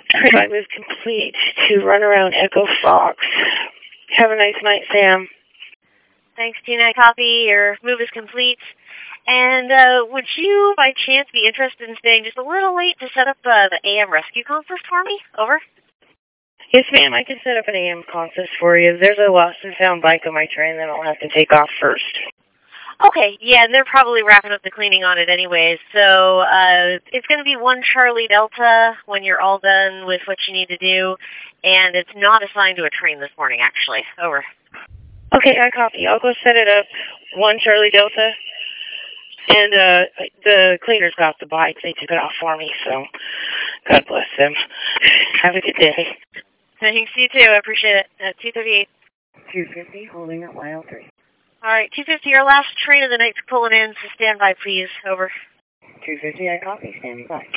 Train is complete to run around Echo Fox. Have a nice night, Sam. Thanks, Tina. Copy. Your move is complete. And would you, by chance, be interested in staying just a little late to set up the AM rescue conference for me? Over. Yes, ma'am. I can set up an AM conference for you. There's a lost and found bike on my train that I'll have to take off first. Okay, yeah, and they're probably wrapping up the cleaning on it anyways. So it's going to be 1 Charlie Delta when you're all done with what you need to do, and it's not assigned to a train this morning, actually. Over. Okay, I copy. I'll go set it up. 1 Charlie Delta. And the cleaners got the bike. They took it off for me, so God bless them. Have a good day. Thanks, you too. I appreciate it. 238. 250, holding at YL3. All right, 250, your last train of the night's pulling in, so stand by, please. Over. 250, I copy. Standing by.